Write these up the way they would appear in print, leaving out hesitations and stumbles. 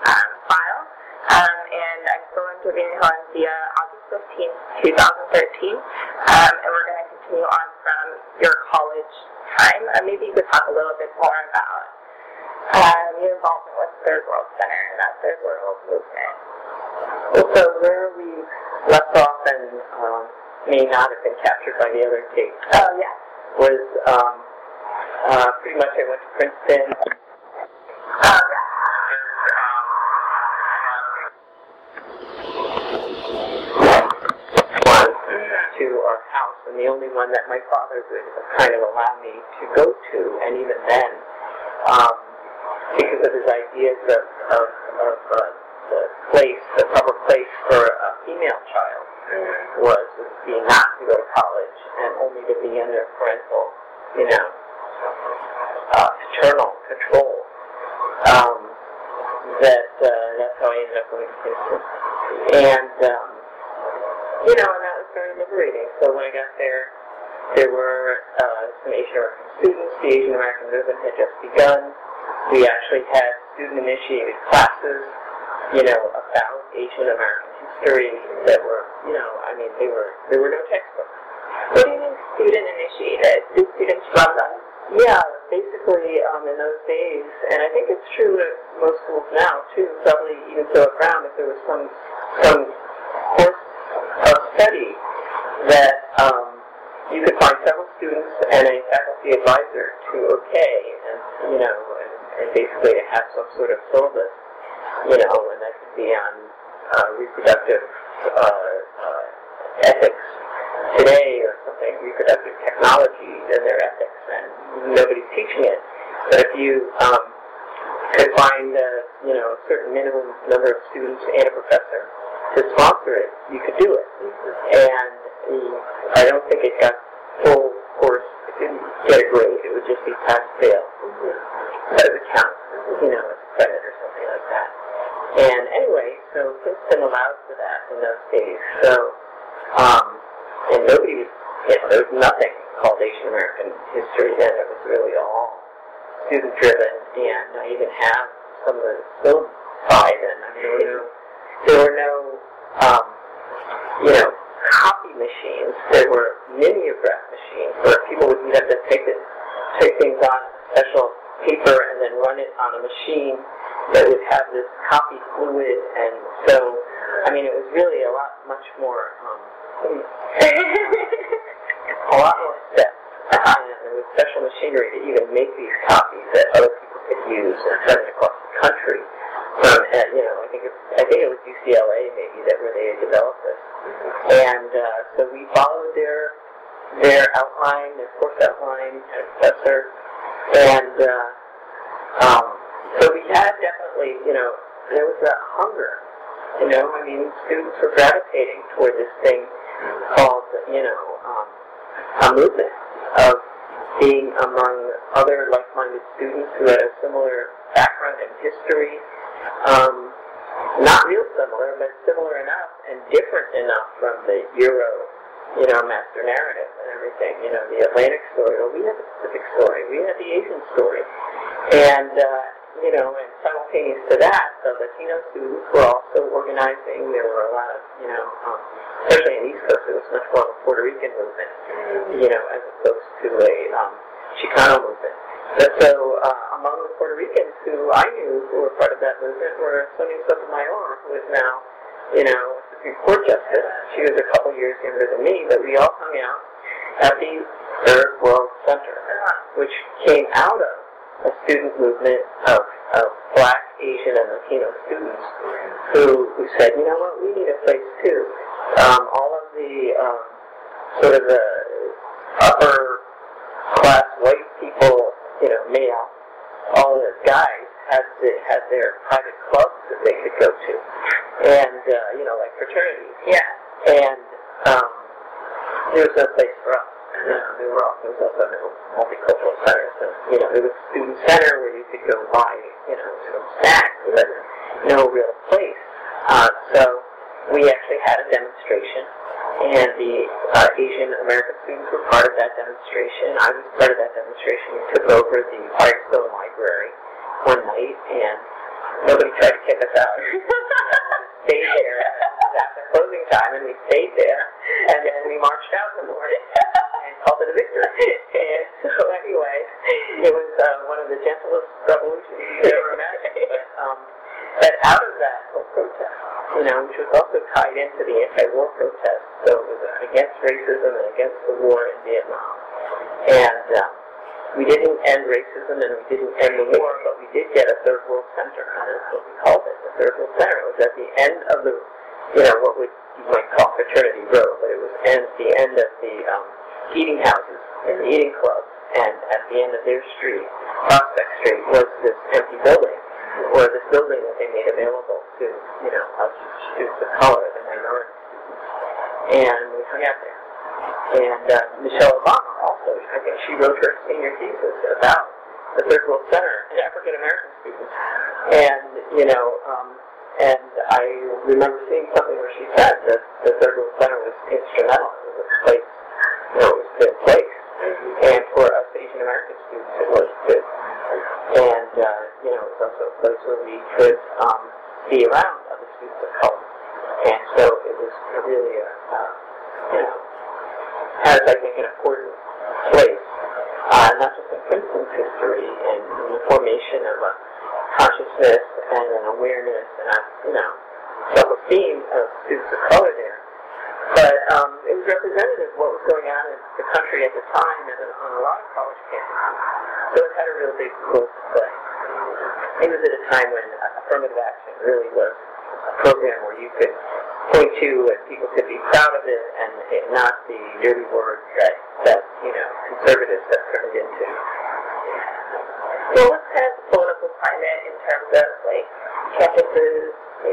file. And I'm still interviewing Helen via August 15th, 2013. And we're going to continue on from your college time. Maybe you could talk a little bit more about your involvement with Third World Center and that Third World movement. Well, so where we left off and may not have been captured by the other tape. Oh, yeah. Was pretty much I went to Princeton. To our house, and the only one that my father would kind of allow me to go to, and even then, because of his ideas of the proper place for a female child was being not to go to college and only to be under parental, paternal control. That's how I ended up going to Princeton, and and that was very liberating. So when I got there were some Asian American students. The Asian American movement had just begun. We actually had student-initiated classes, about Asian American history that were, there were no textbooks. What do you mean student-initiated? Did students run them? Yeah, basically in those days, and I think it's true at most schools now too, probably even so at Brown, if there was some course of study that you could find several students and a faculty advisor to okay, and basically to have some sort of syllabus, and that could be on reproductive ethics today or something, reproductive technology and their ethics, and nobody's teaching it. But if you could find a certain minimum number of students and a professor to sponsor it, you could do it. And I don't think it got full course. It didn't get a grade. It would just be pass-fail. But it would count, as a credit or something like that. And anyway, so Princeton allowed for that in those days. So, and nobody was, there was nothing called Asian American history then. It was really all student-driven, and I even have some of the film side, and there were no copy machines. There were mimeograph machines where people would have to take things on special paper and then run it on a machine that would have this copy fluid, and so, it was really much more, a lot more steps. And there was special machinery to even make these copies that other people could use and send it across the country. From, I think it was UCLA maybe where they had developed this. And so we followed their outline, their course outline, and professor. And so we had definitely, there was a hunger. Students were gravitating toward this thing called, a movement of being among other like-minded students who had a similar background in history. Not real similar, but similar enough and different enough from the Euro, master narrative and everything. The Atlantic story. Well, we had the Pacific story. We had the Asian story. And, and simultaneous to that, the Latino students were also organizing. There were a lot of, especially in the East Coast, it was much more of a Puerto Rican movement, as opposed to a Chicano movement. But so, among the Puerto Ricans who I knew who were part of that movement were Sonia Sotomayor, who is now, Supreme Court Justice. She was a couple years younger than me, but we all hung out at the Third World Center, which came out of a student movement of Black, Asian, and Latino students who said, we need a place too. All of the sort of the upper class white people, male, all of those guys had their private clubs that they could go to, and like fraternities. Yeah. And there was no place for us. There was also no multicultural center. So there was a student center where you could go buy some snacks, but no real place. So we actually had a demonstration, and the Asian American students were part of that demonstration. I was part of that demonstration. We took over the Firestone Library one night, and Nobody tried to kick us out. Stayed there after closing time, and we stayed there, and then we marched out in the morning and called it a victory. And so anyway, it was one of the gentlest revolutions you could ever imagine. But out of that whole protest, which was also tied into the anti-war protest, so it was against racism and against the war in Vietnam. And we didn't end racism and we didn't end the war, but we did get a third world center, and that's what we called it, the third world center. It was at the end of the, what you might call Fraternity Row, but it was at the end of the eating houses and the eating clubs, and at the end of their street, Prospect Street, was this empty building, or this building that they made available to, us students of color, the minority students. And we hung out there. And Michelle Obama also, I think she wrote her senior thesis about the Third World Center and African American students. And, and I remember seeing something where she said that the Third World Center was instrumental. It was a place, it was a good place. And for us Asian American students, it was too. And, it was also a place where we could be around other students of color. And so it was really has, I think, an important place, not just in Princeton's history and in the formation of a consciousness and an awareness and a, self-esteem of students of color there, but it was representative of what was going on in the country at the time and on a lot of college campuses. So it had a real big role to play. It was at a time when affirmative action really was a program where you could point to and people could be proud of it and not the dirty word that conservatives have turned into. Well, what's kind of the political climate in terms of campuses,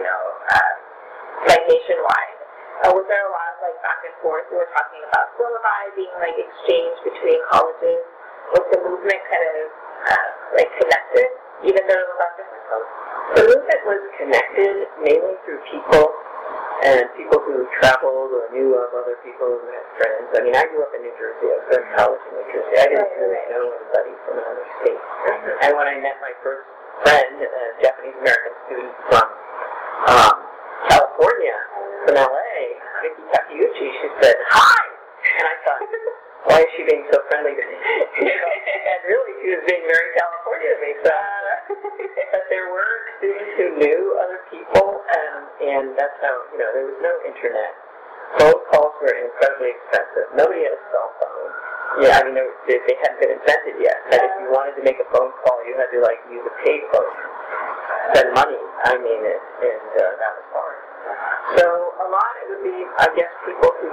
nationwide? Was there a lot of back and forth? We were talking about syllabi being exchanged between colleges. Was the movement kind of connected, even though it was on different coasts? The movement was connected mainly through people and people who traveled or knew of other people who had friends. I mean, I grew up in New Jersey. I was going to college in New Jersey. I didn't really know anybody from another state. And when I met my first friend, a Japanese-American student from California, from L.A., Vicky Takeuchi, she said, "Hi!" And I thought, why is she being so friendly to me? And really, she was being very California to me. But there were students who knew other people, and that's how, there was no internet. Phone calls were incredibly expensive. Nobody had a cell phone. Yeah, I mean, they hadn't been invented yet. And if you wanted to make a phone call, you had to, use a payphone. Spend money. I mean, and that was hard. So a lot, it would be, I guess, people who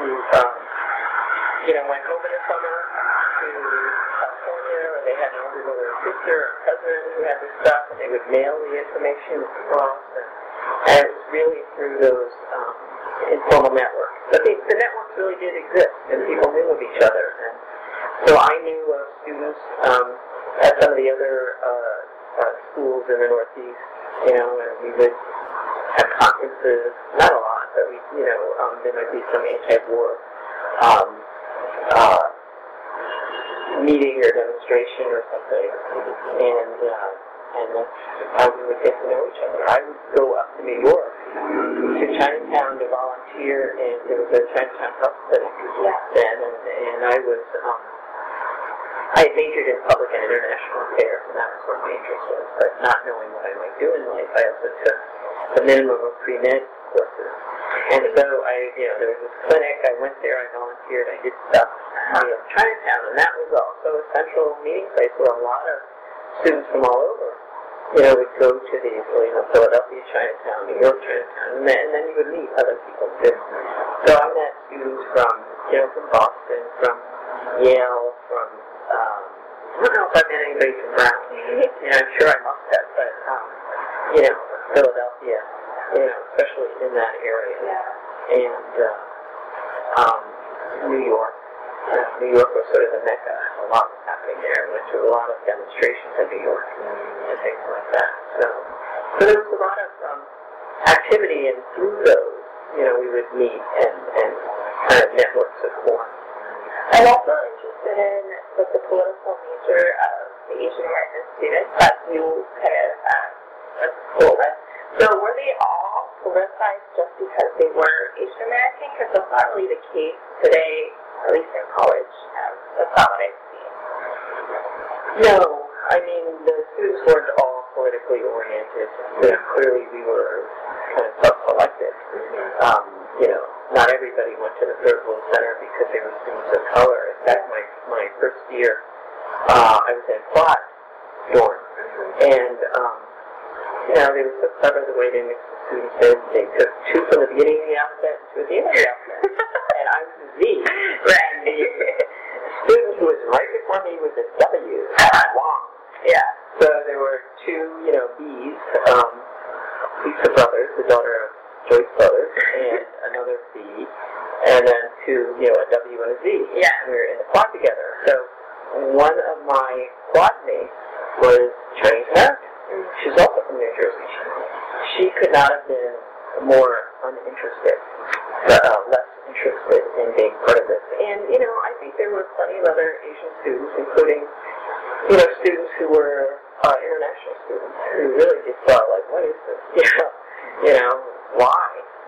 went home in the summer to California, or they had an older brother or sister or cousin who had this stuff, and they would mail the information across, and it was really through those informal networks. But the networks really did exist, and people knew of each other. And so I knew of students at some of the other schools in the Northeast, and we would have conferences, not a lot, but there might be some anti-war meeting or demonstration or something, and that's how we would get to know each other. I would go up to New York, to Chinatown to volunteer, and there was a Chinatown Health Clinic then, and I had majored in public and international affairs, and that was what my interest was, but not knowing what I might do in life, I also took the minimum of pre-med courses. And so there was this clinic, I went there, I volunteered, I did stuff in Chinatown, and that was also a central meeting place where a lot of students from all over, would go to these, Philadelphia Chinatown, New York Chinatown, and then you would meet other people too. So I met students from Boston, from Yale, from, I don't know if I met anybody from Brown. I'm sure I must have, but, Philadelphia, especially in that area. And New York. New York was sort of the mecca. A lot was happening there. Went to a lot of demonstrations in New York and things like that. So there was a lot of activity, and through those, we would meet and kind of networks would form. I'm also interested in the political nature of the Asian American students that you kind of That's cool. So were they all politicized just because they were Asian American? Because that's not really the case today, at least in college. That's not what I've seen. No, I mean, the students weren't all politically oriented. Clearly we were kind of self-selected. Not everybody went to the Third World Center because they were students of color. In fact, my first year, I was in quad dorm. And, they were so clever the way they mixed the students in. They took two from the beginning of the alphabet and two at the end of the alphabet. And I was a Z. Right. And the student who was right before me was a W. Wong. Yeah. So there were two, B's, Lisa Brothers, the daughter of Joyce Brothers, and another B, and then two, a W and a Z. Yeah. And we were in the quad together. So one of my quad mates was Chinese American. She's also from New Jersey. She could not have been more uninterested, less interested in being part of this. And, I think there were plenty of other Asian students, including, students who were international students, who really just thought, like, what is this? Why?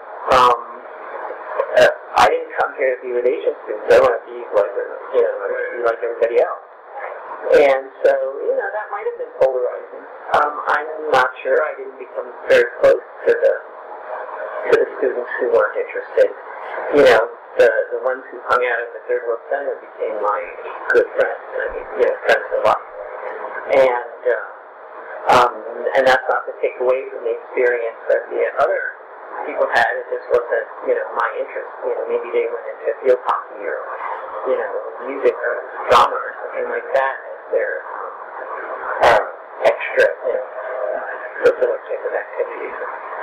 I didn't come here to be with Asian students. I want to be like, I want to be like everybody else. And so, that might have been polarizing. I'm not sure. I didn't become very close to the students who weren't interested. The ones who hung out at the Third World Center became my good friends. I mean, friends for life. And that's not to take away from the experience that the other people had. It just wasn't, my interest. Maybe they went into field hockey or, music or drama or something like that as their extra, curricular type of activities.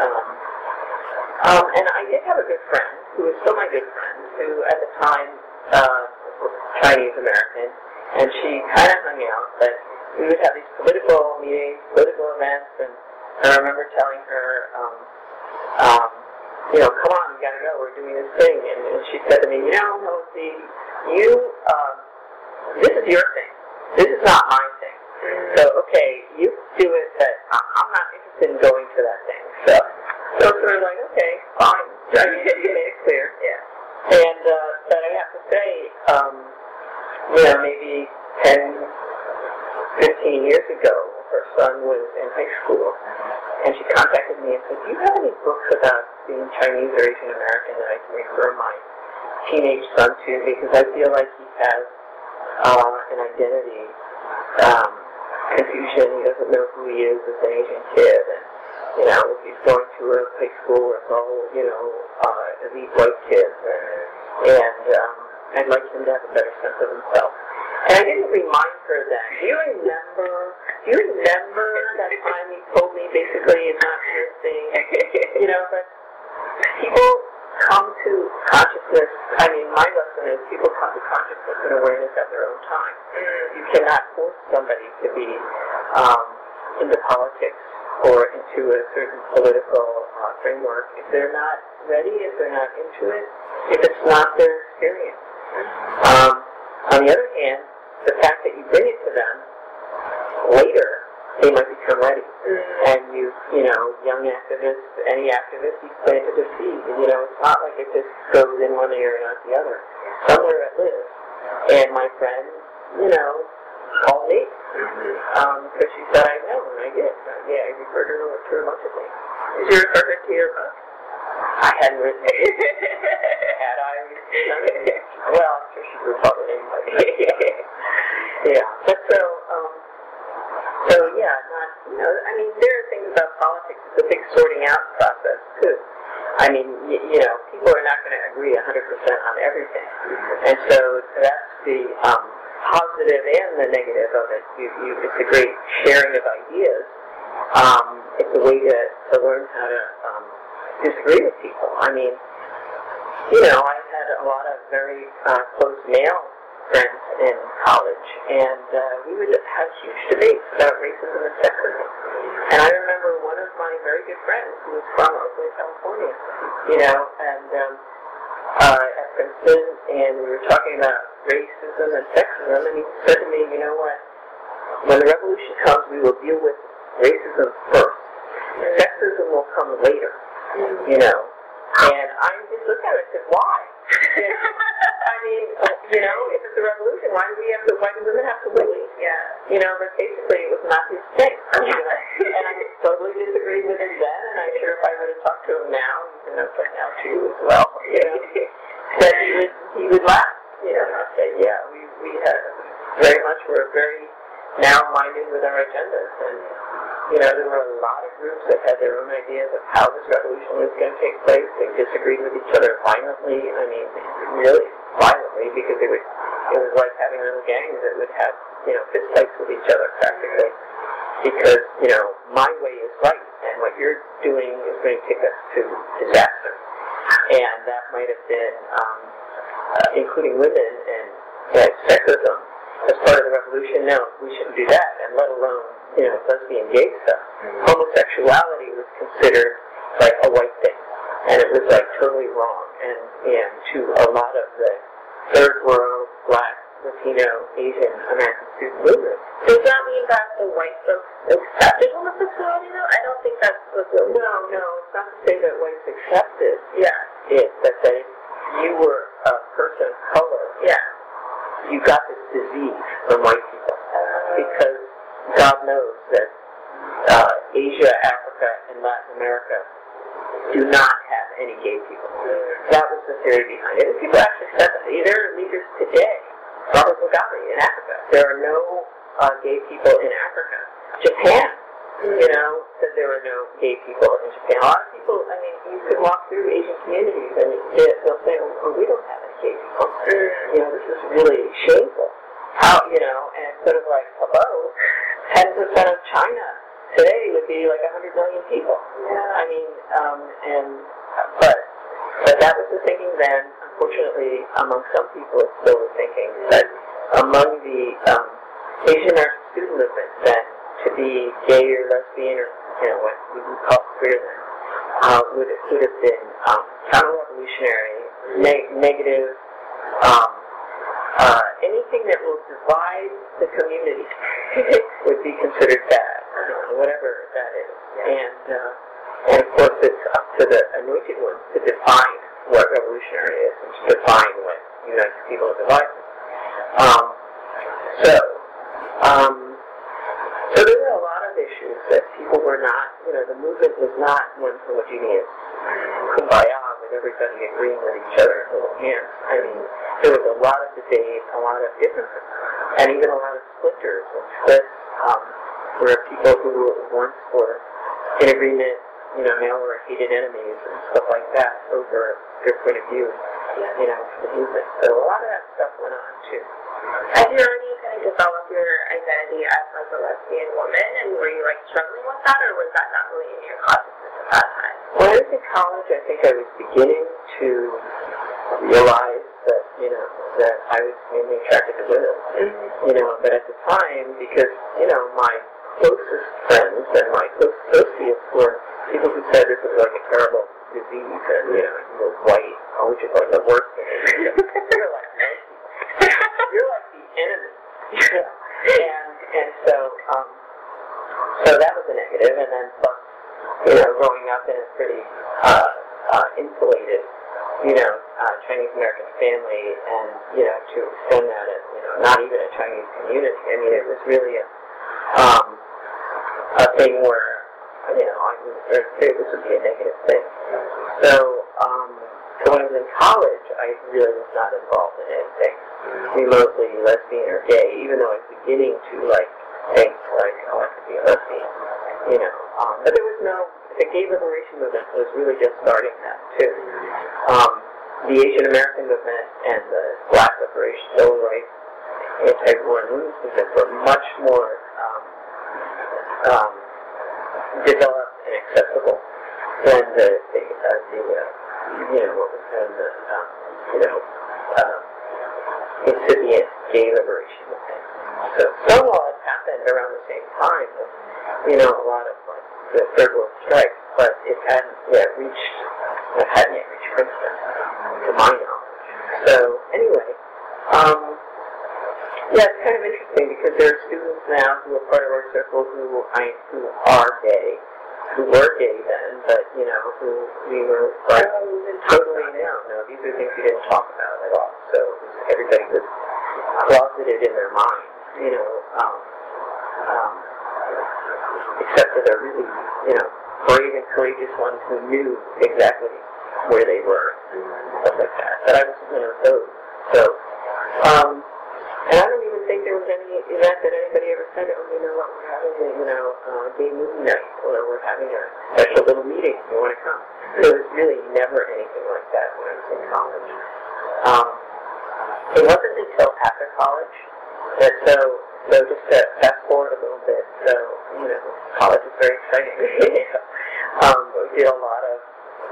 And I did have a good friend who was still my good friend, who at the time was Chinese American, and she kind of hung out, but we would have these political meetings, political events, and I remember telling her, come on, we gotta go, we're doing this thing, and she said to me, Melody, this is your thing, this is not my thing, so okay, you do it, but I'm not interested in going to that thing, so we're like, okay, fine, you made it clear, yeah, and, but I have to say, maybe 10, 15 years ago, her son was in high school, and she contacted me and said, do you have any books about being Chinese or Asian American that I can refer my teenage son to? Because I feel like he has an identity confusion. He doesn't know who he is as an Asian kid. And, he's going to a high school where it's all, elite white kids. And I'd like him to have a better sense of himself. And I didn't remind her that. Do you remember that time you told me basically it's not your thing? But people come to consciousness. I mean, my lesson is people come to consciousness and awareness at their own time. You cannot force somebody to be into politics or into a certain political framework if they're not ready, if they're not into it, if it's not their experience. On the other hand, the fact that you bring it to them later, they might become ready. And young activists, any activist, you planted a seed. And, it's not like it just goes in one ear and out the other. Somewhere it lives. And my friend, called me, because she said I know, and I did. I referred her to a bunch of things. Did you refer her to your book? I hadn't written it. Had I done it? Well, I'm sure she would probably anyway. Yeah. But there are things about politics. It's a big sorting out process, too. I mean, people are not going to agree 100% on everything. And so that's the positive and the negative of it. It's a great sharing of ideas. It's a way to learn how to disagree with people. I mean, I had a lot of very close male friends in college, and we would have huge debates about racism and sexism. And I remember one of my very good friends who was from Oakland, California, at Princeton, and we were talking about racism and sexism, and he said to me, you know what, when the revolution comes, we will deal with racism first, Sexism will come later, you know. And I just looked at it and said, why? I mean, you know, if it's a revolution, why do women have to wait? Yeah. You know, but basically it was not his thing. You know? And I totally disagreed with him then, and I'm sure if I would have talked to him now, even though it's now too as well, you know, that he would laugh. You know, and I'd say, yeah, we had we're very narrow-minded with our agendas, and you know, there were a lot of groups that had their own ideas of how this revolution was going to take place. They disagreed with each other violently. I mean, really violently, because it was like having little gangs that would have, you know, fist fights with each other practically. Because, you know, my way is right, and what you're doing is going to take us to disaster. And that might have been, including women and sexism as part of the revolution. No, we shouldn't do that, and let alone, you know, lesbian gay stuff. Homosexuality was considered like a white thing, and it was like totally wrong. And to a lot of the third world, Black, Latino, Asian American student movement. Does that mean that the white folks accepted homosexuality though? I don't think that's what the... No, it's not to say that whites accepted. Yeah. That if you were a person of color, yeah, you got this disease from white people. Because God knows that Asia, Africa, and Latin America do not have any gay people. That was the theory behind it. And people actually said that. There are leaders today, Robert Mugabe in Africa. There are no gay people in Africa. Japan, you know, said there were no gay people in Japan. A lot of people, I mean, you could walk through Asian communities and they'll say, oh, we don't have any gay people. You know, this is really shameful. How, you know, and it's sort of like, hello, 10% of China today would be like 100 million people. Yeah. I mean, but that was the thinking then. Unfortunately, among some people, it's still the thinking. But among the Asian American student movement, then to be gay or lesbian or, you know, what we would call queer then, would have been counter-revolutionary, negative, anything that will divide the community would be considered bad, whatever that is. And of course, it's up to the anointed ones to define what revolutionary is and to define what unites people and divides them. So there were a lot of issues that people were not, you know, the movement was not one homogeneous kumbaya with everybody agreeing with each other and holding hands. I mean, there was a lot of debate, a lot of differences, and even a lot of splinters and splits, where people who once were in agreement, you know, now were hated enemies and stuff like that over their point of view, you know, the movement. So a lot of that stuff went on too. Had you already kind of developed your identity as like a lesbian woman, and were you like struggling with that, or was that not really in your consciousness at that time? When I was in college, I think I was beginning to realize that, you know, that I was mainly attracted to women. You know, but at the time, because, you know, my closest friends and my close associates were people who said this was like a terrible disease, and, you know, you were white, which is like the worst thing. You're like no people. You're like the enemy. And so that was a negative, and then plus, you know, growing up in a pretty insulated, you know, Chinese American family, and, you know, to extend that as, you know, not even a Chinese community. I mean, it was really a thing where, you know, I would say this would be a negative thing. So when I was in college, I really was not involved in anything remotely lesbian or gay, even though I was beginning to, like, think, like, oh, I could be a lesbian, you know. But there was the gay liberation movement was really just starting that, too. The Asian American movement and the Black liberation, civil rights, anti-war and women's movements were much more developed and accessible than the you know, what was then the, you know, incipient gay liberation movement. So Stonewall had happened around the same time as, you know, a lot of, like, the Third World Strike, but it hadn't yet reached Princeton, to my knowledge. So, anyway, yeah, it's kind of interesting because there are students now who are part of our circle who are gay, who were gay then, but, you know, who we were like, totally no, these are things we didn't talk about at all. So everybody was closeted in their mind, you know, except for the really, you know, brave and courageous ones who knew exactly where they were and stuff like that. But I was one of those. So, and I don't even think there was any event that anybody ever said, oh, you know what, we're having a, you know, gay movie night, or we're having a special little meeting, you want to come? There was really never anything like that when I was in college. It wasn't until after college that, so just to fast forward a little bit, so, you know, college is very exciting. We did a lot of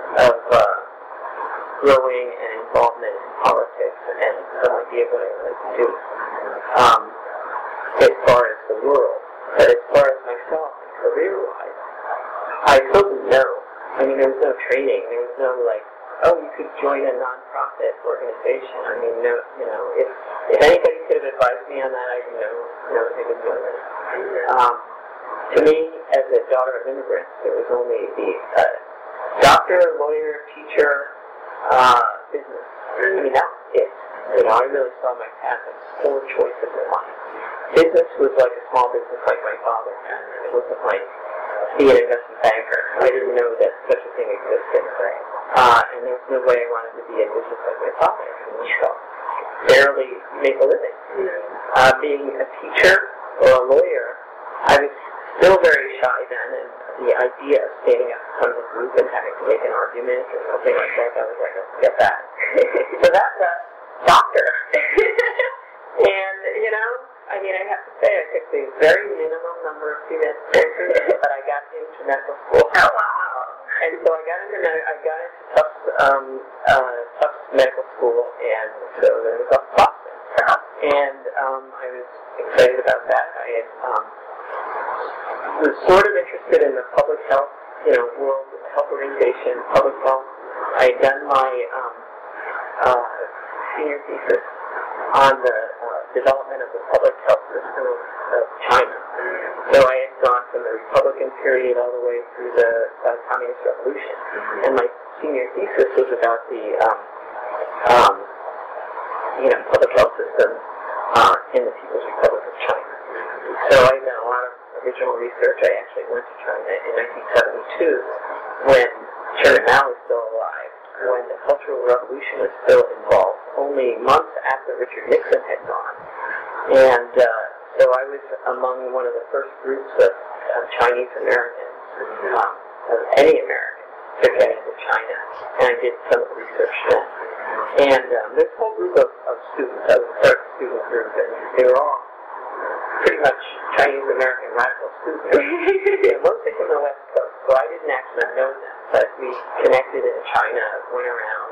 growing and involvement in politics and some idea of what I would like to do as far as the world. But as far as myself, career-wise, I still didn't know. I mean, there was no training. There was no, like, oh, you could join a non-profit organization. I mean, no, you know, if anybody could have advised me on that, I didn't know they would do it. To me, as a daughter of immigrants, there was only the doctor, lawyer, teacher, business. I mean, that was it. You know, I really saw my path as 4 choices in life. Business was like a small business like my father had. It wasn't like be an investment banker. I didn't know that such a thing existed. And there was no way I wanted to be in business like my father. You know, barely make a living. Being a teacher or a lawyer, I was still very shy then, and the idea of standing up in front of a group and having to make an argument or something like that, I was like, oh, get that. So that was doctor. And, you know, I mean, I have to say, I took the very minimum number of female courses, but I got into medical school. Oh, wow. And so I got into Tufts Medical School, and so then it was up Boston. And I was excited about that. I had was sort of interested in the public health, you know, World Health Organization, public health. I had done my senior thesis on the development of the public health system of China. So I had gone from the Republican period all the way through the Communist Revolution. And my senior thesis was about the, you know, public health system in the People's Republic of China. So I did a lot of original research. I actually went to China in 1972 when Chairman Mao was still alive, when the Cultural Revolution was still involved, only months after Richard Nixon had gone. And so I was among one of the first groups of Chinese Americans, of any American, to get into China. And I did some research then. And this whole group of students, I was part of the student group, and they were all pretty much Chinese American radical students. Mostly from the West Coast, so I didn't actually know them, but we connected in China, went around,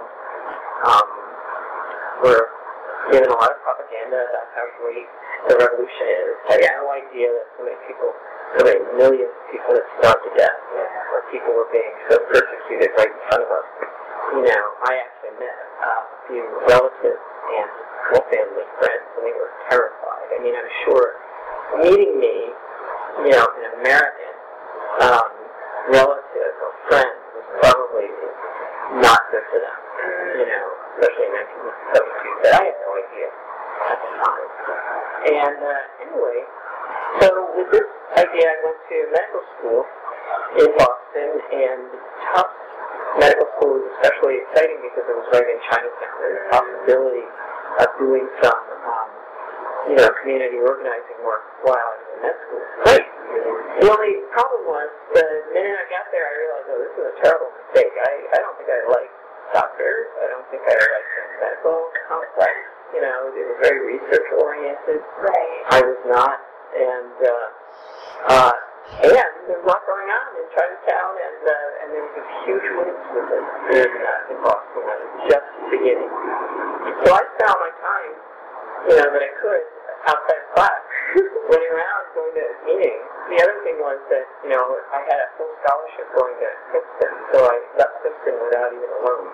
were given a lot of propaganda about how great the revolution is. I had no idea that so many people, so many millions of people had starved to death, or people were being so persecuted right in front of us. You know, I actually met a few relatives and whole family friends, and they were terrified. I mean, I'm sure meeting me, you know, an American relative or friend was probably not good for them, you know, especially in 1972, but I had no idea at the time. And anyway, so with this idea, I went to medical school in Boston, and Tufts Medical School was especially exciting because it was right in Chinatown. There was a possibility of doing some, you know, community organizing work while I was in med school. Great. The only problem was, the minute I got there, I realized, oh, this is a terrible mistake. I don't think I like doctors. I don't think I like the medical complex. You know, it was very research-oriented. Right. I was not. And there was a lot going on in Chinatown, and there was a huge women's movement in Boston. I was just beginning. So I found my time, you know, that I could, outside of class, running around, going to meetings. The other thing was that, you know, I had a full scholarship going to Princeton, so I left Princeton without even a loan.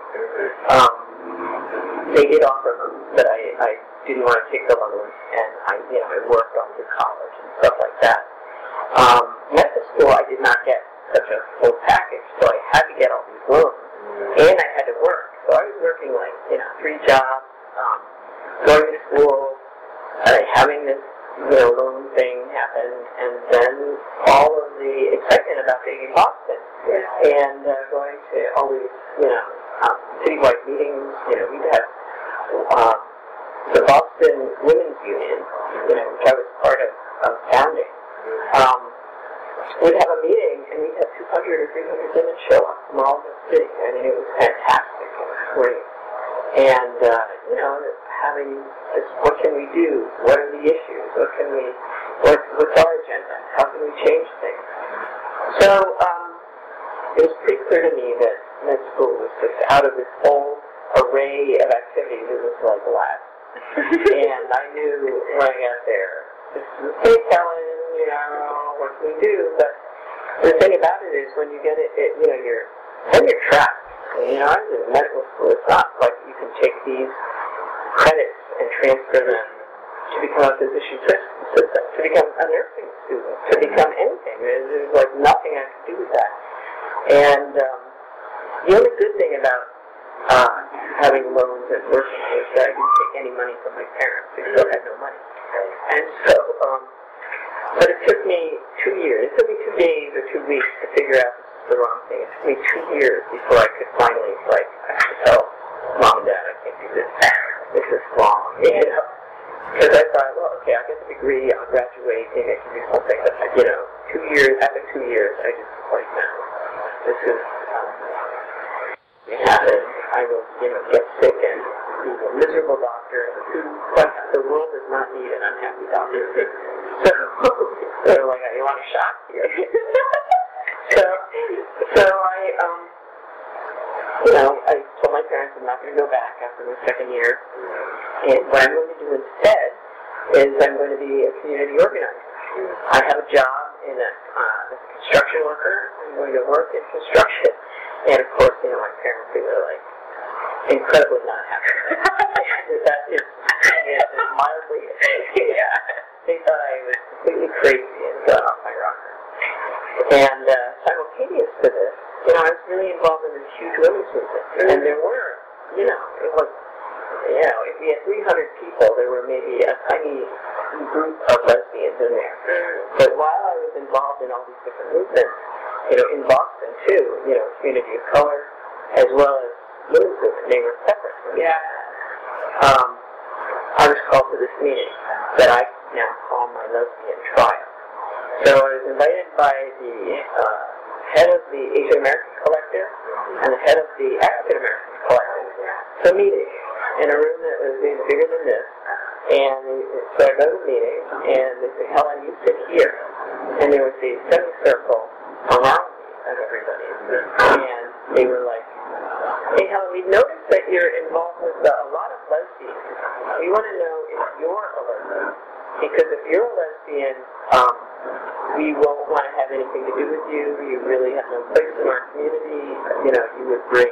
They did offer loans, but I didn't want to take the loan, and I worked on through college and stuff like that. Medical school, I did not get such a full package, so I had to get all these loans, and I had to work. So I was working like, 3 jobs, going to school, having this, loan thing happen, and then all of the excitement about being in Boston, and going to all these, citywide meetings. We'd have the Boston Women's Union, which I was part of founding. We'd have a meeting, and we'd have 200 or 300 women show up from all over the city. I mean, it was fantastic. It was great. And, having this, what can we do? What are the issues? What's our agenda? How can we change things? So, it was pretty clear to me that med school was just out of this whole array of activities, it was like last. And I knew when I got there, this is hey, Helen, what can we do? But the thing about it is when you get it, you're trapped. I was in medical school. It's not like you can take these credits and transfer them to become a physician assistant, to become a nursing student, to become anything. There's like nothing I could do with that. And the only good thing about having loans and working is that I didn't take any money from my parents. They still had no money. And so, but it took me 2 years. It took me 2 days or 2 weeks to figure out this is the wrong thing. It took me 2 years before I could finally, I have to tell Mom and Dad, I can't do this. This is wrong, Because I thought, well, okay, I'll get the degree, I'll graduate, maybe I can do something. But, 2 years, after 2 years, I just was like, no, this is, it happened. I will, get sick and be a miserable doctor but the world does not need an unhappy doctor. So they're like, you want a shot here? so I told my parents I'm not going to go back after my second year. And what I'm going to do instead is I'm going to be a community organizer. I have a job as a construction worker. I'm going to work in construction. And of course, my parents, they were like incredibly not happy. That is mildly, they thought I was completely crazy and got off my rocker. And simultaneous to this, I was really involved in this huge women's movement. And there were, it was, if we had 300 people, there were maybe a tiny group of lesbians in there. But while I was involved in all these different movements, in Boston too, community of color, as well as women's movement, they were separate. I was called to this meeting that I now call my lesbian trial. So I was invited by the head of the Asian American Collective and the head of the African American Collective to a meeting in a room that was even bigger than this. And so I go to the meeting, and they said, Helen, you sit here. And there was a semicircle around me of everybody. And they were like, hey, Helen, we've noticed that you're involved with a lot of lesbians. We want to know if you're a lesbian. Because if you're a lesbian, we won't want to have anything to do with you. You really have no place in our community. You would bring,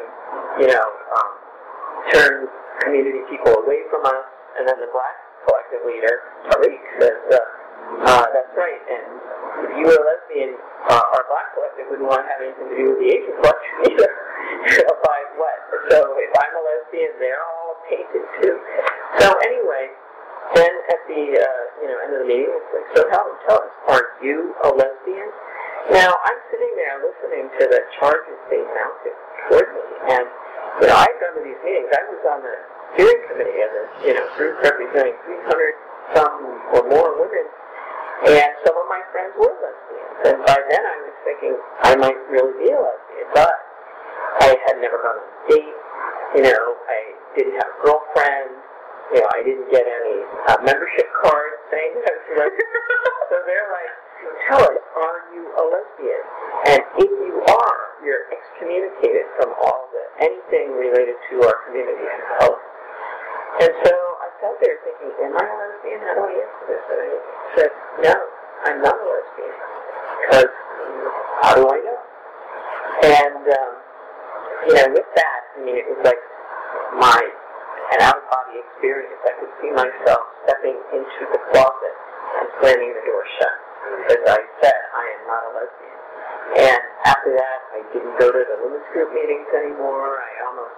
turn community people away from us. And then the black collective leader, Tariq, says, that's right. And if you were a lesbian, our black collective wouldn't want to have anything to do with the Asian collective either. By what? So if I'm a lesbian, they're all painted too. So anyway, then at the end of the meeting, it's like, so Helen, tell us, are you a lesbian? Now I'm sitting there listening to the charges being mounted toward me, and I've gone to these meetings. I was on the steering committee of this group representing 300 some or more women, and some of my friends were lesbians. And by then I was thinking I might really be a lesbian, but I had never gone on a date. I didn't have a girlfriend. I didn't get any membership card saying that I was a lesbian. So they're like, tell us, are you a lesbian? And if you are, you're excommunicated from anything related to our community and color. And so I sat there thinking, am I a lesbian? How do I answer this? And I said, no, I'm not a lesbian. Because how do I know? And, with that, it was like an out-of-body experience. I could see myself stepping into the closet and slamming the door shut. As I said, I am not a lesbian. And after that, I didn't go to the women's group meetings anymore. I almost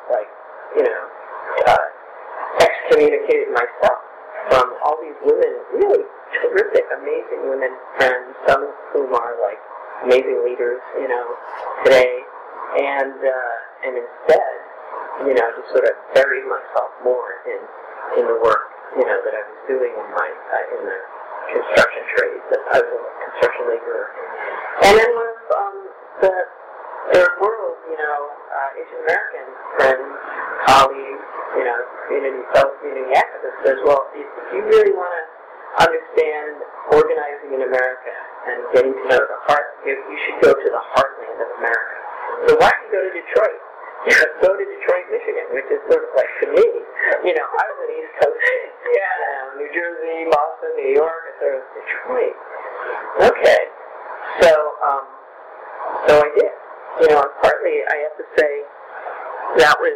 excommunicated myself from all these women, really terrific, amazing women friends, some of whom are like amazing leaders, today. And instead, just sort of buried myself more in the work, that I was doing in the construction trades. I was a construction laborer. And then one of the third world, Asian American friends, colleagues, fellow community activists says, well, if you really want to understand organizing in America and getting to know the heart, you should go to the heartland of America. So why don't you go to Detroit? Go to Detroit, Michigan, which is sort of like, to me, I was an East Coast, New Jersey, Boston, New York, and sort of Detroit. Okay. So I did. And partly, I have to say, that was,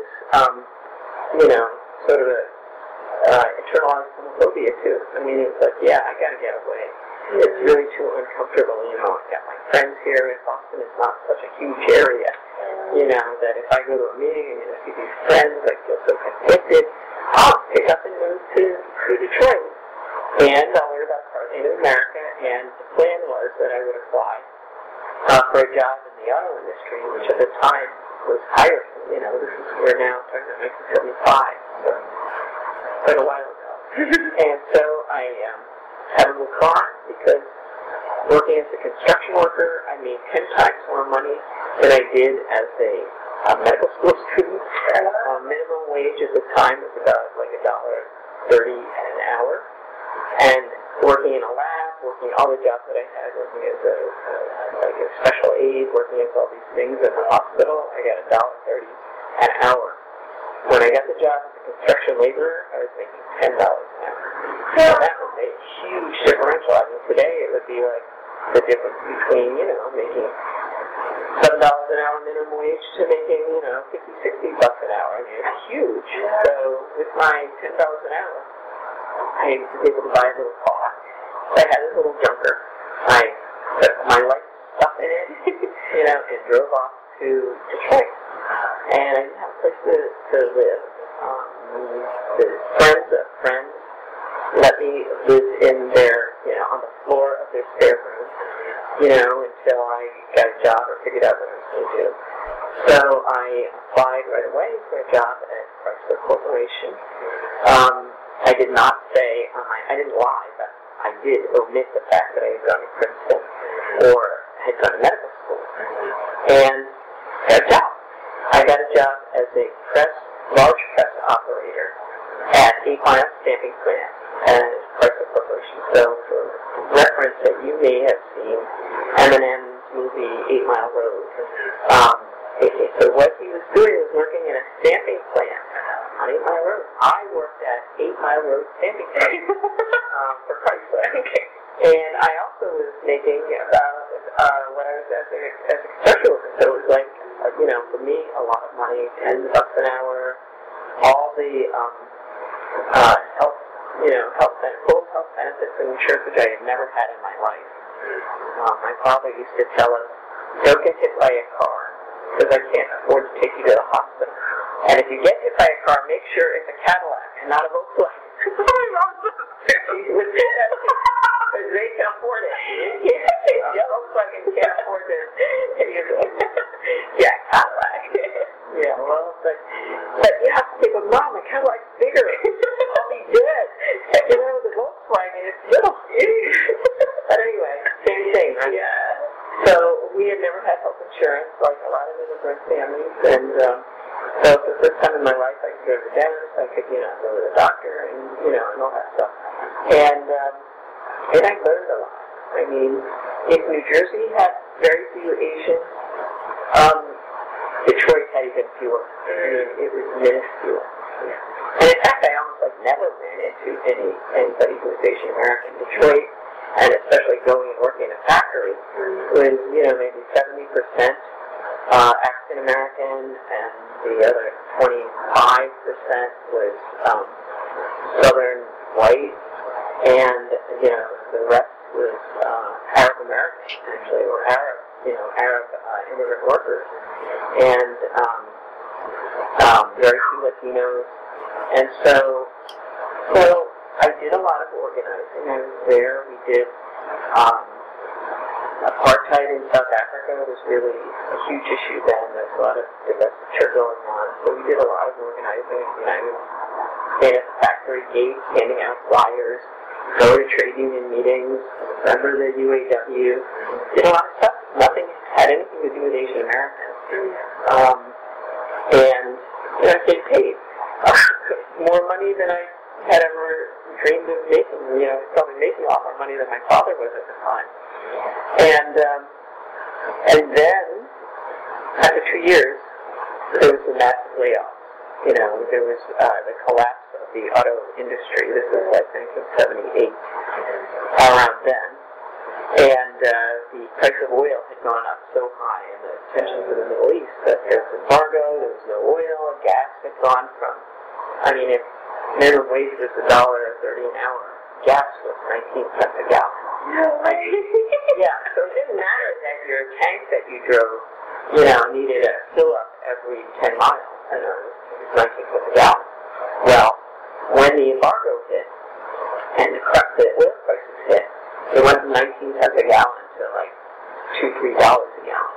sort of a internalized homophobia too. I mean, it's like, I gotta get away. It's really too uncomfortable, I've got my friends here, and Boston is not such a huge area, that if I go to a meeting and I see these friends, I feel so conflicted. I'll pick up and move to Detroit. And I'll learn about Heartland of America, and the plan was that I would apply for a job in the auto industry, which at the time was hiring. We're now talking about 1975, so quite a while ago. And so I had a little car because working as a construction worker, I made 10 times more money than I did as a medical school student. Minimum wage at the time was about like $1.30 an hour. And working in a lab, working all the jobs that I had, working as a special aide, working as all these things in the hospital, I got $1.30 an hour. When I got the job as a construction laborer, I was making $10 an hour. So that was a huge differential. I mean, today it would be like the difference between, making $7 an hour minimum wage to making, $50, $60 an hour. I mean, it's huge. So with my $10 an hour, I was able to buy a little car. So I had this little junker. I put my life stuff in it, and drove off to Detroit. And I didn't have a place to live. The friends of friends let me live in their, on the floor of their spare room, until I got a job or figured out what I was going to do. So I applied right away for a job at Chrysler Corporation. I did not say, I didn't lie, but I did omit the fact that I had gone to Princeton or had gone to medical school. And got a job. I got a job as a large press operator at 8 Mile Stamping Plant at Chrysler Corporation. So for reference that you may have seen Eminem's movie 8 Mile Road. So what he was doing was working in a stamping plant on 8 Mile Road. I worked at 8 Mile Road Stamping Plant for Chrysler. And I also was making about what I was as a construction worker. So it was like, for me, a lot of money, $10 an hour, all the full health benefits and insurance, which I had never had in my life. My father used to tell us, don't get hit by a car, because I can't afford to take you to the hospital. And if you get hit by a car, make sure it's a Cadillac and not a Volkswagen. Because they can afford it. Volkswagen can't afford to hit you. Cadillac. But you have to think, well, Mom, the Cadillac's bigger. I'll be dead. The Volkswagen is little. But anyway, same thing, right? Yeah. So we had never had health insurance, like a lot of immigrant families, and so for the first time in my life, I could go to the dentist, I could, go to the doctor, and all that stuff. And I learned a lot. I mean, if New Jersey had very few Asians, Detroit had even fewer. I mean, it was minuscule. And in fact, I almost never ran into anybody who was Asian American. Detroit, and especially going and working in a factory, was maybe 70% African American, and the other 25% was Southern white, and the rest was Arab American, actually, or Arab. Arab immigrant workers, and very few Latinos. And so I did a lot of organizing. I was there. We did apartheid in South Africa was really a huge issue then. There's a lot of divestiture going on. So we did a lot of organizing. I was staying at the factory gate, handing out flyers, go to trade union meetings, member of the UAW, did a lot of stuff. Nothing had anything to do with Asian Americans. And I stayed paid more money than I had ever dreamed of making. Probably making a lot more money than my father was at the time. And then, after 2 years, there was a massive layoff. There was the collapse of the auto industry. This was like 1978, around then. And the price of oil had gone up so high, and the tensions in the Middle East, that there was embargo, there was no oil, gas had gone from, if minimum wage was $1.30 an hour, gas was 19 cents a gallon. Yeah, so it didn't matter that your tank that you drove, needed a fill up every 10 miles, and it was 19 cents a gallon. Well, when the embargo hit, and the oil prices hit, it went from 19 cents a gallon to like $2-3 a gallon.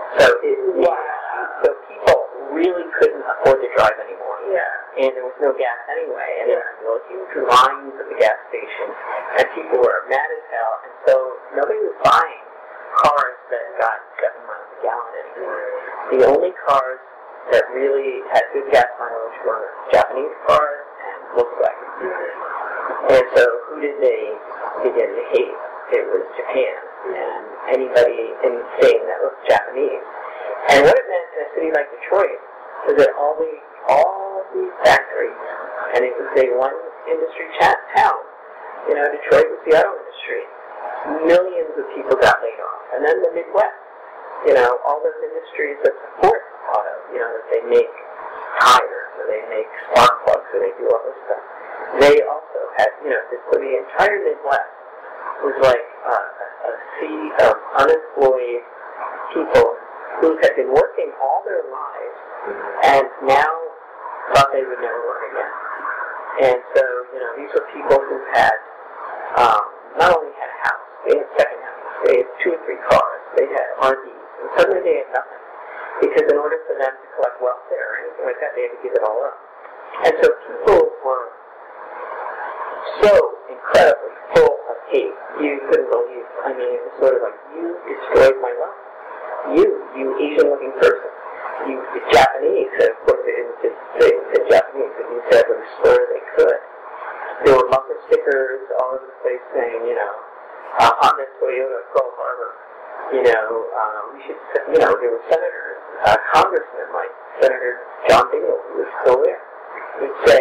So people really couldn't afford to drive anymore. Yeah. And there was no gas anyway, and there were huge lines at the gas station, and people were mad as hell, and so nobody was buying cars that got 7 miles a gallon anymore. The only cars that really had good gas mileage were Japanese cars and Volkswagen. And so who did they begin to hate? It was Japan, and anybody in Spain that was Japanese. And what it meant in a city like Detroit was that all these factories, and it was a one industry town. Detroit was the auto industry. Millions of people got laid off. And then the Midwest, all those industries that support auto, that they make tires, or they make spark plugs, or they do all this stuff. They also had, so the entire Midwest was like a sea of unemployed people who had been working all their lives and now thought they would never work again. And so, these were people who had not only had a house, they had second houses, they had 2 or 3 cars, they had RVs, and suddenly they had nothing. Because in order for them to collect welfare or anything like that, they had to give it all up. And so people were so incredibly full of hate, you couldn't believe. It was sort of like, you destroyed my life. You Asian-looking person. You Japanese, and of course it was just the Japanese, and you said every slur they could. There were bumper stickers all over the place saying, Honda, Toyota, Pearl Harbor. We should, there were senators, congressmen like Senator John Dingell, who was still there, would say,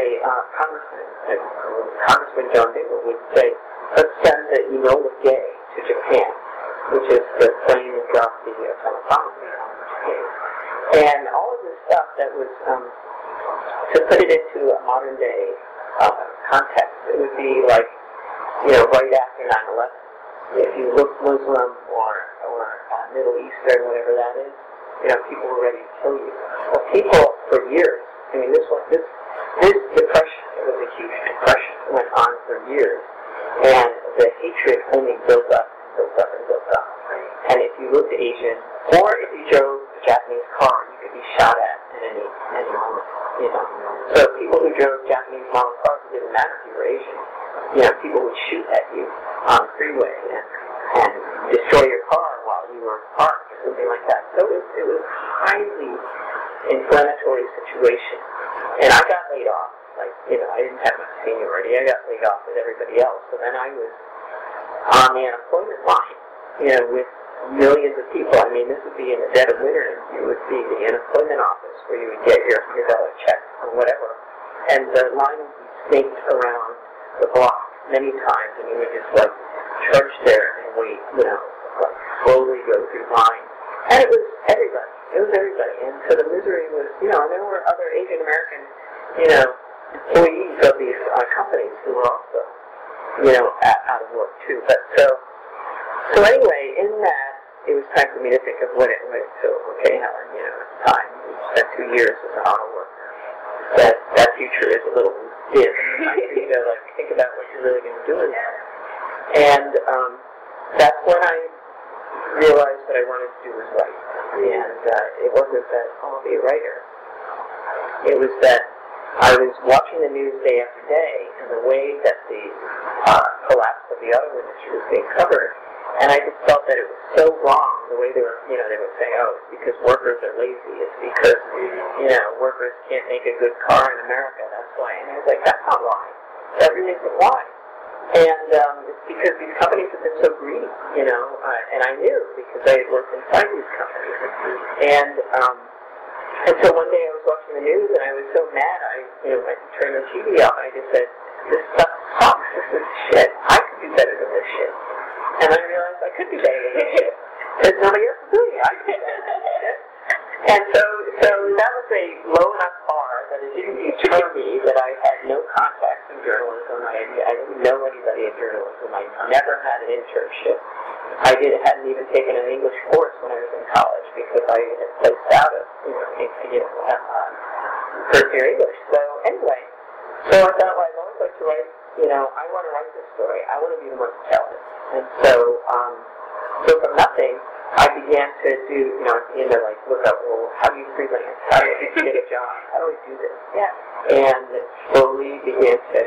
Congressman John Dingell would say, let's send the Enola Gay to Japan, which is the plane that dropped the atomic bomb on Japan. And all of this stuff that was, to put it into a modern day context, it would be like, right after 9/11. If you look Muslim or Middle Eastern, whatever that is, people were ready to kill you. Well, people for years, this depression, it was a huge depression, went on for years, and the hatred only built up and built up and built up. And if you looked Asian, or if you drove a Japanese car, you could be shot at any moment. So people who drove Japanese model cars, it didn't matter if you were Asian. People would shoot at you on the freeway and destroy your car while you were parked or something like that. So it was a highly inflammatory situation. And I got laid off. I didn't have much seniority. I got laid off with everybody else. So then I was on the unemployment line, with millions of people. This would be in the dead of winter. You would see the unemployment office where you would get your $100 check or whatever. And the line would be snaked around the block many times, and you would just trudge there and wait, slowly go through line. And it was everybody. And so the misery was, and there were other Asian American, employees of these companies who were also, out of work too. But so anyway, in that, it was time for me to think of what it was. So, okay, Helen, you know, it's time. You spent 2 years as an auto worker. That future is a little dim. It's time for you to, like, think about what you're really going to do in there. And that's when I realized what I wanted to do was write. And it wasn't that, oh, I'll be a writer. It was that I was watching the news day after day, and the way that the collapse of the auto industry was being covered, and I just felt that it was so wrong, the way they were saying, oh, it's because workers are lazy, it's because, workers can't make a good car in America, that's why. And I was like, that's not why. Everything's a why. And it's because these companies have been so greedy, and I knew because I had worked inside these companies. And so one day I was watching the news and I was so mad, I turned the TV off and I just said, this stuff sucks, this is shit. I could do better than this shit. And I realized I could do better than this shit. Because nobody else is doing it. I could do better than this shit. And so that was a low enough bar that it didn't deter me that I had no contacts in journalism. I didn't know anybody in journalism. I never had an internship. I hadn't even taken an English course when I was in college because I had placed out of first year English. So anyway, I thought, well, I'd always like to write. I want to write this story. I want to be the one to tell it. And so from nothing, I began to do, look up, well, how do you freelance? How do you get a job? How do I do this? Yeah. And slowly began to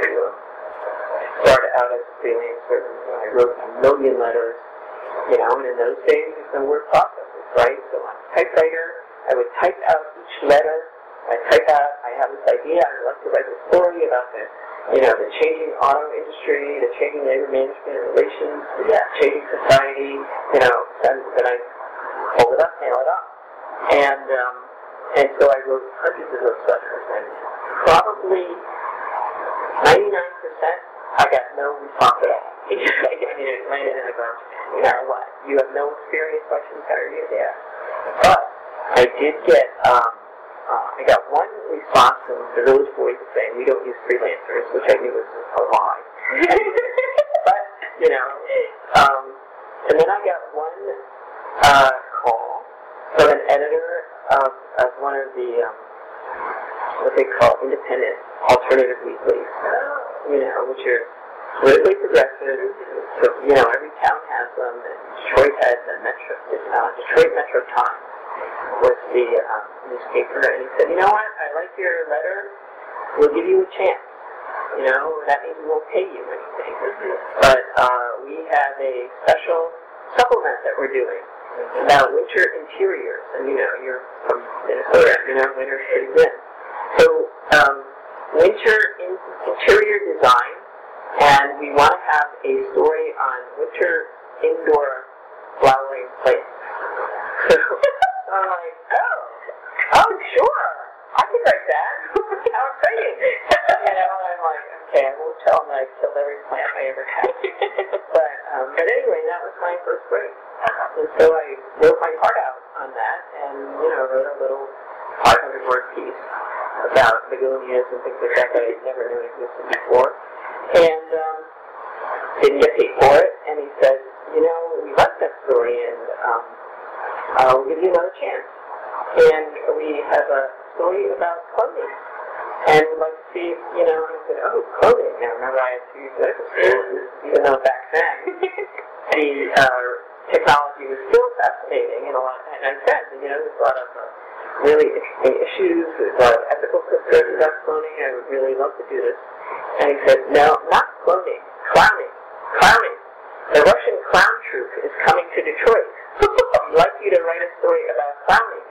start out as a freelancer. I wrote 1 million letters, and in those days, there's no word processors, right? So on a typewriter, I would type out each letter. I have this idea, I would like to write a story about the changing auto industry, the changing labor management relations, changing society, and then I hold it up, nail it up. And so I wrote hundreds of those letters, and probably 99% I got no response at all. It landed in the garbage. What? You have no experience, why shouldn't I hire you? Yeah. But I did get, I got one response from the Village Voice saying we don't use freelancers, which I knew was a lie. But, and then I got one call from an editor of one of the, what they call independent alternative weeklies, which are politically progressive. So, every town has them, and Detroit has the Detroit Metro Times was the newspaper, and he said, you know what, I like your letter, we'll give you a chance. That means we won't pay you anything. But we have a special supplement that we're doing about winter interiors. And you're from Minnesota, winter's pretty good. So winter interior design, and we want to have a story on winter indoor flowering plants. So I'm like, oh, sure, I can write that. How exciting. And I'm like, okay, I won't tell them that I killed every plant I ever had. But anyway, that was my first break. And so I wrote my heart out on that and, wrote a little 500-word piece about begonias and things like that that I never knew existed before. And didn't get paid for it. And he said, we like that story and we'll give you another chance. And we have a story about clothing. And we'd like to see, I said, oh, clothing. Now, remember, I had to use medical school, even though back then the technology was still fascinating and I said, there's a lot of really interesting issues, there's a lot of ethical concerns about cloning. I would really love to do this. And he said, no, not cloning, clowning. The Russian clown troupe is coming to Detroit. I'd like you to write a story about clowning.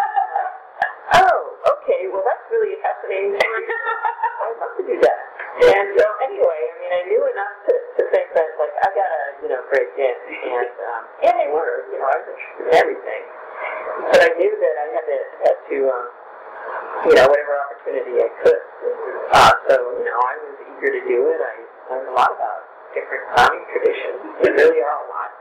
Oh, okay, well that's really a fascinating story. I'd love to do that. And so anyway, I knew enough to think that, like, I gotta, break in. And they were, I was interested in everything. But I knew that I had to whatever opportunity I could. So, I was eager to do it. I learned a lot about different clowning traditions. There really are a lot.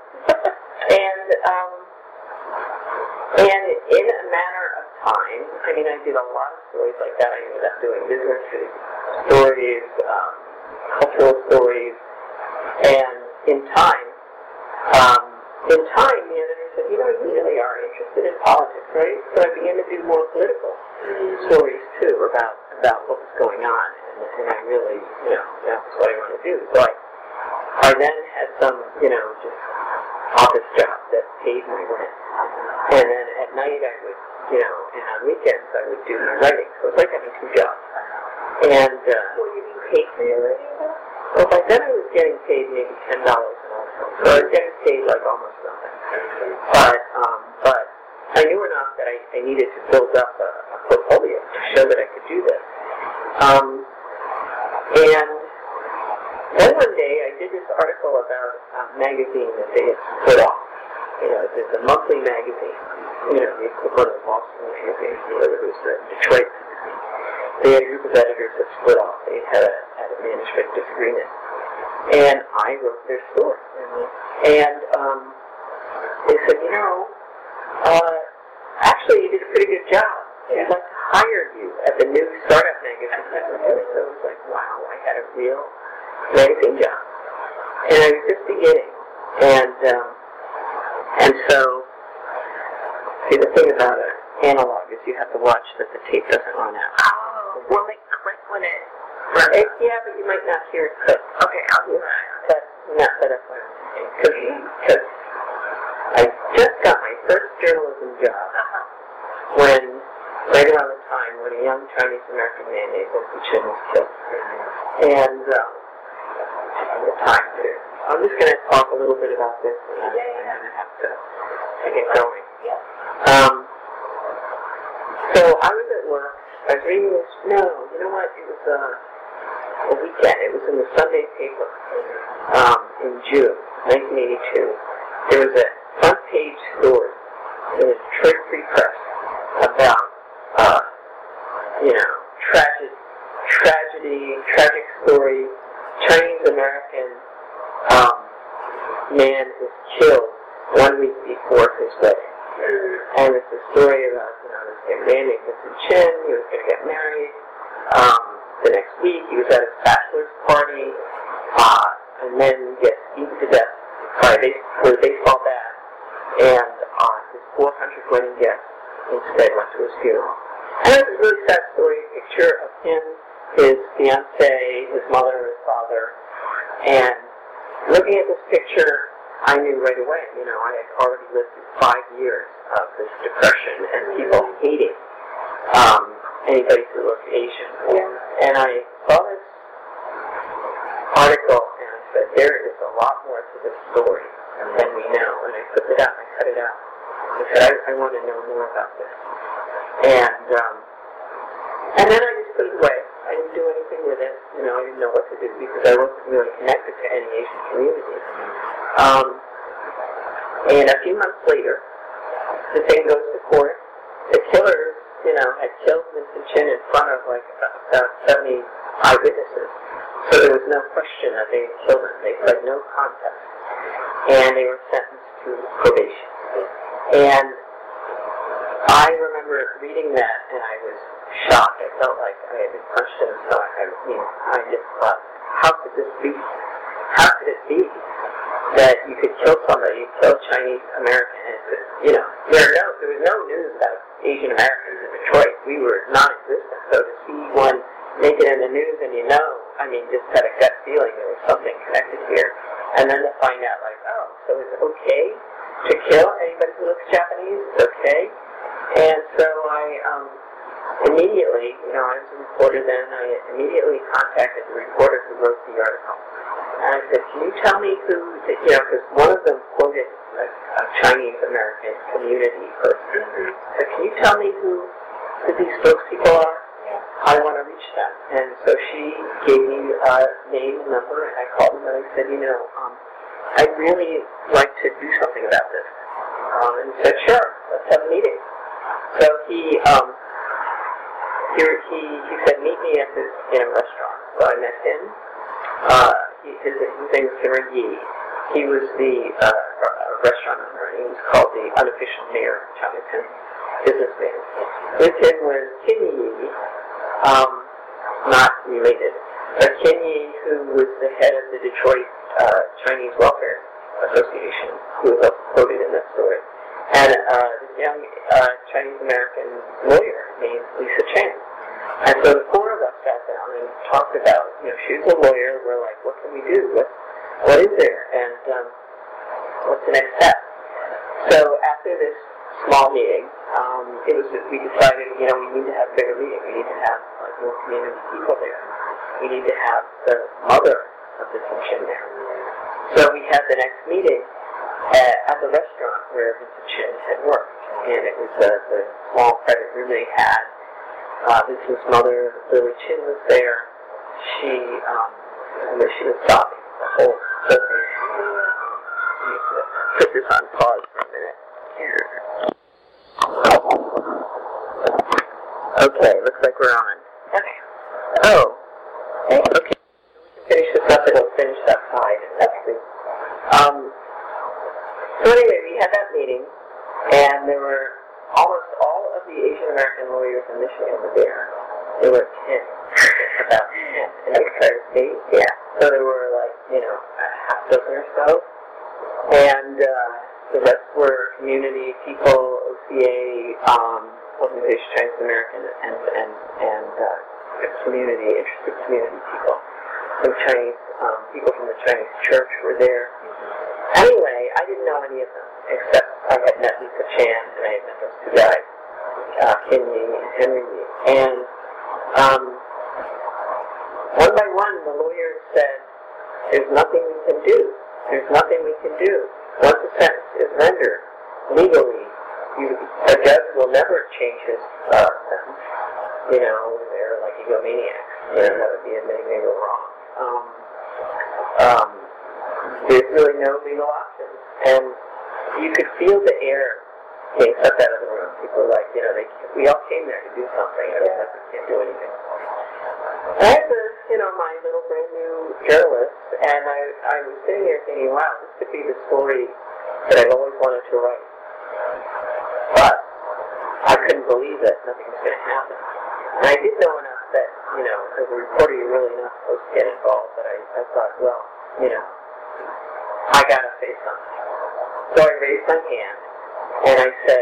And in a matter of time, I did a lot of stories like that. I ended up doing business stories, cultural stories, and in time, in time, the editor said, you really are interested in politics, right? So I began to do more political stories, too, about what was going on. And I really, that's what I want to do. So I then had some, just office job that paid my rent. And then at night I would, and on weekends I would do my writing. So it was like having two jobs. And, were you being paid for your writing? Well, by then I was getting paid maybe $10 an hour. So I was getting paid like almost nothing. But I knew enough that I needed to build up a portfolio to show that I could do this. And then one day I did this article about a magazine that they had split off. It's a monthly magazine, the equivalent of Boston magazine, it was Detroit. They had a group of editors that split off. They had a manuscript disagreement. And I wrote their story. And they said, actually you did a pretty good job. We'd like to hire you at the new startup magazine that we're doing. So it was like, wow, I had a real magazine job. And I was just beginning. And so, see, the thing about an analog is you have to watch that the tape doesn't run out. Oh, will it click when it runs out? Yeah, but you might not hear it click. Okay, I'll do that. But not that that's what I'm saying. Because I just got my first journalism job when, right around the time when a young Chinese American man named Wilson Chin was killed. And the time too. I'm just going to talk a little bit about this, and I'm going to have to get going. So I was at work. I was reading this. No, you know what? It was a weekend. It was in the Sunday paper in June 1982. There was a front page story in the Detroit Free Press about tragic story. Chinese American man is killed 1 week before his wedding. And it's a story about, this man named Vincent Chin. He was going to get married. The next week, he was at his bachelor's party, and then gets beaten to death with a baseball bat. And his 400 wedding guests instead went to his funeral. And it was a really sad story. A picture of him, his fiancée, his mother, his father. And looking at this picture, I knew right away, I had already lived through 5 years of this depression and people hating anybody who looked Asian. And I saw this article and I said, there is a lot more to this story than we know. And I put it out, I cut it out. I said, I want to know more about this. And then I just put it away. I didn't do anything with it. I didn't know what to do because I wasn't really connected to any Asian community. And a few months later, the thing goes to court. The killers, had killed Vincent Chin in front of about 70 eyewitnesses. So there was no question that they had killed him. They pled no contest. And they were sentenced to probation. And I remember reading that and I was shocked. I felt like I had been punched in the stomach. I just thought, how could this be? How could it be that you could kill somebody, kill Chinese American? There was no news about Asian Americans in Detroit. We were non-existent. So to see one make it in the news and just had a gut feeling there was something connected here. And then to find out so it's okay to kill anybody who looks Japanese? It's okay. And so I immediately, I was a reporter then, I immediately contacted the reporter who wrote the article. And I said, can you tell me who, because one of them quoted a Chinese American community person. So can you tell me who these spokespeople are? I want to reach them. And so she gave me a name and number, and I called them and I said, I'd really like to do something about this. And he said, sure, let's have a meeting. So he said, meet me at this restaurant. So I met him. His name was Henry Yee. He was the restaurant owner. He was called the unofficial mayor of Chinatown, businessman. With him was Kin Yee, not related, but Kin Yee, who was the head of the Detroit Chinese Welfare Association, who was also quoted in that story, and this young Chinese-American lawyer named Lisa Chan. And so the four of us sat down and talked about, she's a lawyer, we're like, what can we do? What is there? And what's the next step? So after this small meeting, we decided, we need to have a bigger meeting. We need to have more community people there. We need to have the mother of the teach-in there. So we had the next meeting at the restaurant where Vincent Chin had worked, and it was the small private room they had. Vincent's mother, Lily Chin, was there. She was sobbing the whole thing. Put this on pause for a minute. Okay, looks like we're on. Okay. Oh. Okay. So we can finish this up and we'll finish that side. So anyway, we had that meeting, and there were almost all of the Asian American lawyers in Michigan were there. There were 10, about 10 in the entire state. Yeah. So there were a half dozen or so, and the rest were community people, OCA, Organization Chinese American, and interested community people. Some Chinese people from the Chinese church were there. Anyway, I didn't know any of them, except I had met Lisa Chan, and I had met those two guys, Ken Ying and Henry Ying. And one by one, the lawyers said, there's nothing we can do. There's nothing we can do. Once a sentence is rendered legally, a judge will never change his sentence. They're like egomaniacs. That would be admitting they were wrong. There's really no legal options. And you could feel the air being sucked out of the room. People were like, we all came there to do something, and we can't do anything. I had my little brand new journalist, and I was sitting there thinking, wow, this could be the story that I've always wanted to write. But I couldn't believe that nothing was going to happen. And I did know enough that, as a reporter, you're really not supposed to get involved, but I thought, well, I got to say something. So I raised my hand, and I said,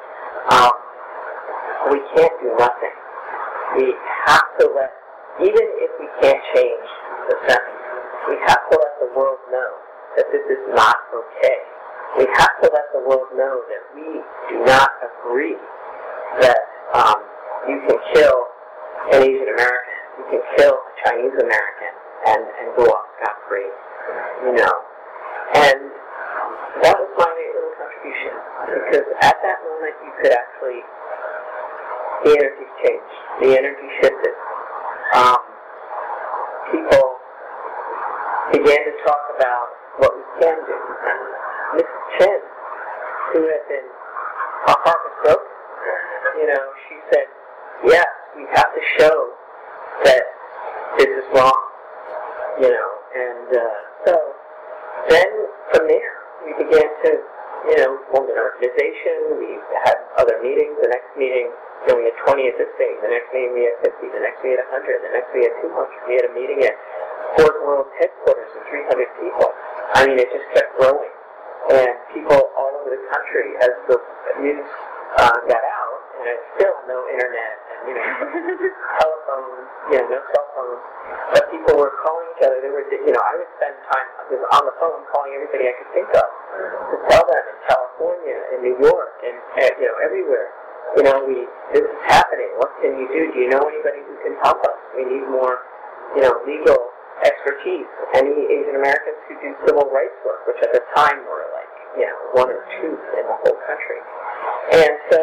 we can't do nothing. We have to even if we can't change the sentence, we have to let the world know that this is not okay. We have to let the world know that we do not agree that you can kill an Asian American, you can kill a Chinese American, and go off scot-free, And that was my little contribution, because at that moment you could actually, the energy changed, the energy shifted. People began to talk about what we can do. Mrs. Chen, who had been, her heart was broken, she said, yes, we have to show that this is wrong, and so then from there we began to, form an organization. We had other meetings. The next meeting, we had 20 at this stage. The next meeting we had 50. The next we had 100. The next we had 200. We had a meeting at Fort World headquarters of 300 people. I mean, it just kept growing. And people all over the country, as the news got out, and there's still no internet, and telephones, no cell phones, but people were calling each other. They were, I would spend time on the phone calling everybody I could think of to tell them in California, in New York, and everywhere. This is happening. What can you do? Do you know anybody who can help us? We need more, legal expertise. Any Asian Americans who do civil rights work, which at the time were like, one or two in the whole country. And so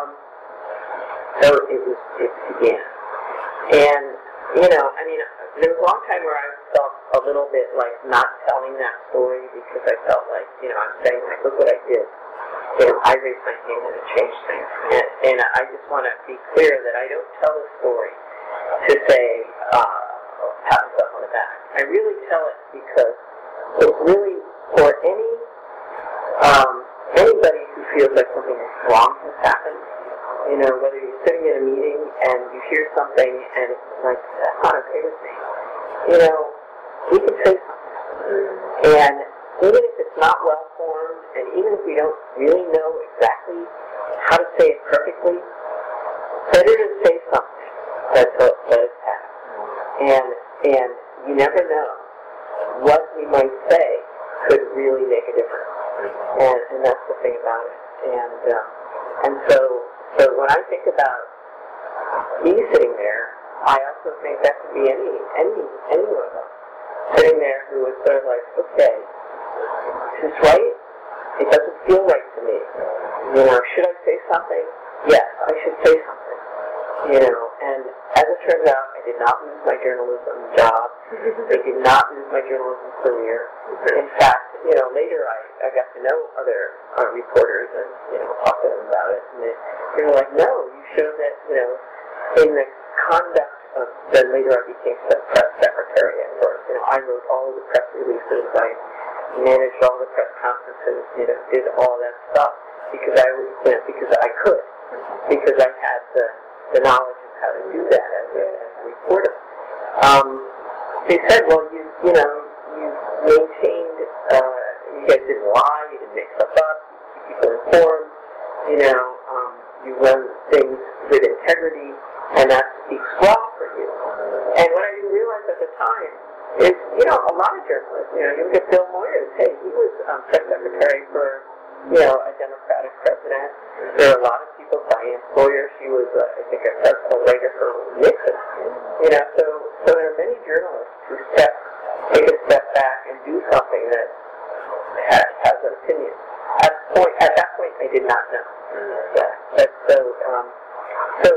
it began. And, there was a long time where I felt a little bit like not telling that story, because I felt like, I'm saying, like, look what I did. I raised my hand and it changed things. And I just want to be clear that I don't tell the story to say, pat myself on the back. I really tell it because it's really for anybody who feels like something wrong has happened. Whether you're sitting in a meeting and you hear something and it's like, that's not okay with me. We can say something. And even if it's not well formed, and even if we don't really know exactly how to say it perfectly, better to say something that's pass. And you never know what we might say could really make a difference. And that's the thing about it. And so when I think about me sitting there, I also think that could be any one of us sitting there who was sort of like, okay, is this right? It doesn't feel right to me. You know, should I say something? Yes, I should say something. You know, and as it turns out, I did not lose my journalism job. I did not lose my journalism career. In fact, you know, later I got to know other reporters and, you know, talk to them about it. And they were like, no, you showed that, you know, in the conduct of, then later I became press secretary at first. You know, I wrote all of the press releases. I managed all the press conferences, you know, did all that stuff because I was, you know, because I could. Because I had the knowledge of how to do that as a reporter. They said, well, you maintained, you guys didn't lie, you didn't make stuff up, you keep people informed, you know, you run things with integrity, and that speaks well for you. And what I didn't realize at the time is, you know, a lot of journalists, you know, you look at Bill Moyers, hey, he was press secretary for, you know, a Democratic president. There are a lot of people, Diane Sawyer, she was, I think, a principal writer for Nixon. You know, so there are many journalists who take a step back and do something that has an opinion. At that point, I did not know that. But so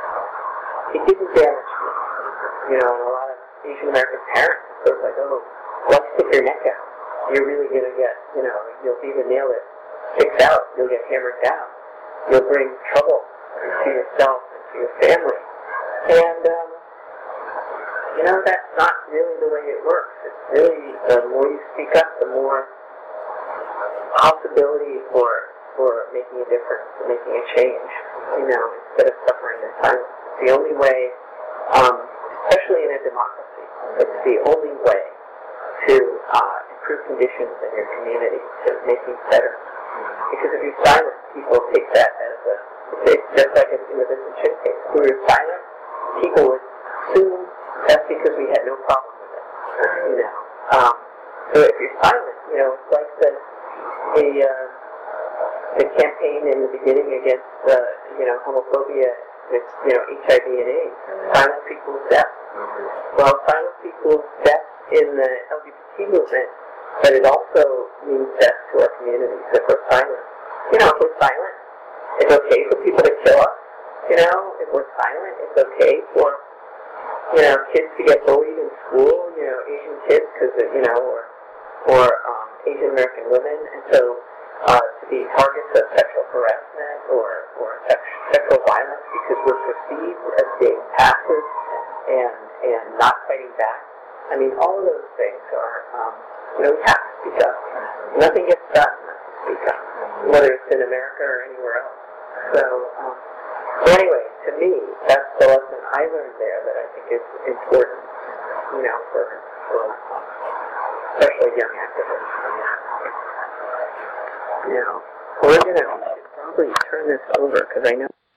it didn't damage me. You know, and a lot of Asian American parents, it was like, oh, once you stick your neck out, you're really going to get, you know, you'll either nail it, sticks out, you'll get hammered down. You'll bring trouble to yourself and to your family. And, you know, that's not really the way it works. It's really, the more you speak up, the more possibility for making a difference, for making a change, you know, instead of suffering in silence. It's the only way, especially in a democracy, it's the only way to improve conditions in your community, to make things better. Because if you're silent, people take that as just like in the Vincent Chin case. If we were silent, people would assume that's because we had no problem with it, you know. So if you're silent, you know, it's like the campaign in the beginning against, you know, homophobia with, you know, HIV and AIDS. Silence equals death. Well, silence equals death in the LGBT movement, but it also means death to our communities if we're silent. You know, if we're silent, it's okay for people to kill us. You know, if we're silent, it's okay for, you know, kids to get bullied in school, you know, Asian kids, because, you know, or Asian American women, and so to be targets of sexual harassment or sexual violence because we're perceived as being passive and not fighting back. I mean, all of those things are, you know, we have to speak up. Nothing gets done unless you speak up, whether it's in America or anywhere else. So anyway, to me, that's the lesson I learned there that I think is important, you know, for especially young activists. You know, we should probably turn this over because I know